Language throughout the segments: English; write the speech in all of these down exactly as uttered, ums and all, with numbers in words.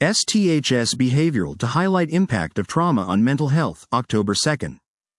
S T H S Behavioral to highlight impact of trauma on mental health, October second.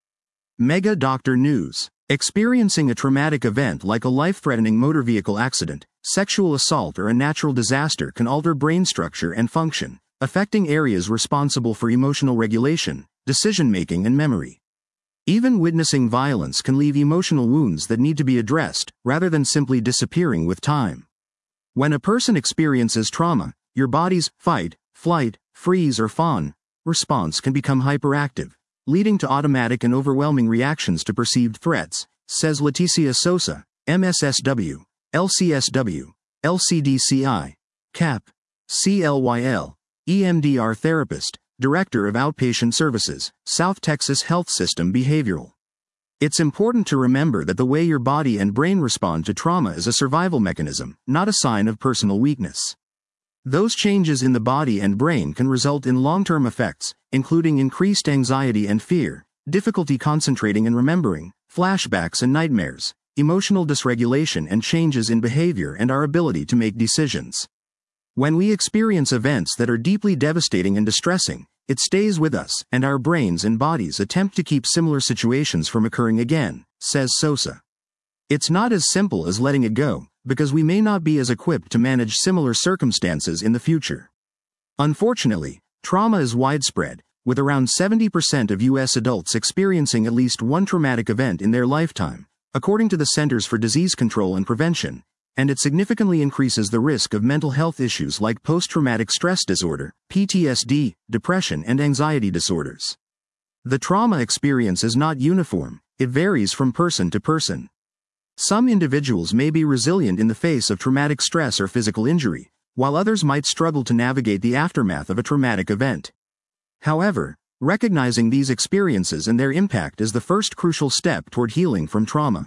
Mega Doctor News. Experiencing a traumatic event like a life-threatening motor vehicle accident, sexual assault or a natural disaster can alter brain structure and function, affecting areas responsible for emotional regulation, decision-making and memory. Even witnessing violence can leave emotional wounds that need to be addressed, rather than simply disappearing with time. When a person experiences trauma, your body's fight, flight, freeze or fawn response can become hyperactive, leading to automatic and overwhelming reactions to perceived threats, says Leticia Sosa, M S S W, L C S W, L C D C I, C A P, C L Y L, E M D R therapist, Director of Outpatient Services, South Texas Health System Behavioral. It's important to remember that the way your body and brain respond to trauma is a survival mechanism, not a sign of personal weakness. Those changes in the body and brain can result in long-term effects, including increased anxiety and fear, difficulty concentrating and remembering, flashbacks and nightmares, emotional dysregulation and changes in behavior and our ability to make decisions. When we experience events that are deeply devastating and distressing, it stays with us, and our brains and bodies attempt to keep similar situations from occurring again, says Sosa. It's not as simple as letting it go, because we may not be as equipped to manage similar circumstances in the future. Unfortunately, trauma is widespread, with around seventy percent of U S adults experiencing at least one traumatic event in their lifetime, according to the Centers for Disease Control and Prevention, and it significantly increases the risk of mental health issues like post-traumatic stress disorder, P T S D, depression and anxiety disorders. The trauma experience is not uniform, it varies from person to person. Some individuals may be resilient in the face of traumatic stress or physical injury, while others might struggle to navigate the aftermath of a traumatic event. However, recognizing these experiences and their impact is the first crucial step toward healing from trauma.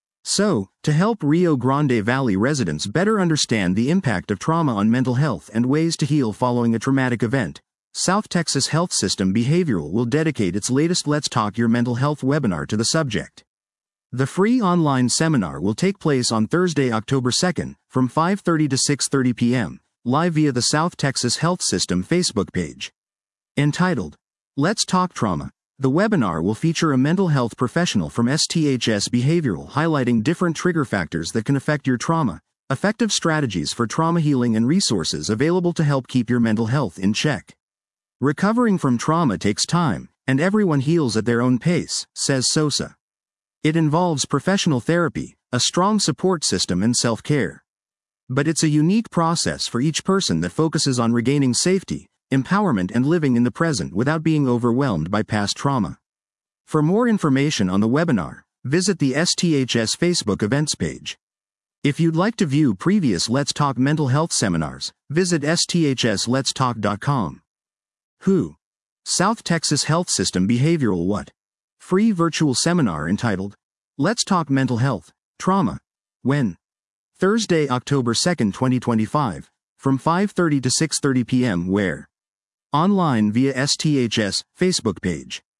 So, to help Rio Grande Valley residents better understand the impact of trauma on mental health and ways to heal following a traumatic event, South Texas Health System Behavioral will dedicate its latest Let's Talk Your Mental Health webinar to the subject. The free online seminar will take place on Thursday, October second, from five thirty to six thirty p m, live via the South Texas Health System Facebook page. Entitled, Let's Talk Trauma, the webinar will feature a mental health professional from S T H S Behavioral highlighting different trigger factors that can affect your trauma, effective strategies for trauma healing and resources available to help keep your mental health in check. Recovering from trauma takes time, and everyone heals at their own pace, says Sosa. It involves professional therapy, a strong support system and self-care. But it's a unique process for each person that focuses on regaining safety, empowerment and living in the present without being overwhelmed by past trauma. For more information on the webinar, visit the S T H S Facebook events page. If you'd like to view previous Let's Talk mental health seminars, visit S T H S lets talk dot com. Who? South Texas Health System Behavioral What? Free virtual seminar entitled, Let's Talk Mental Health, Trauma. When? Thursday, October second, twenty twenty-five, from five thirty to six thirty p m Where? Online via S T H S Facebook page.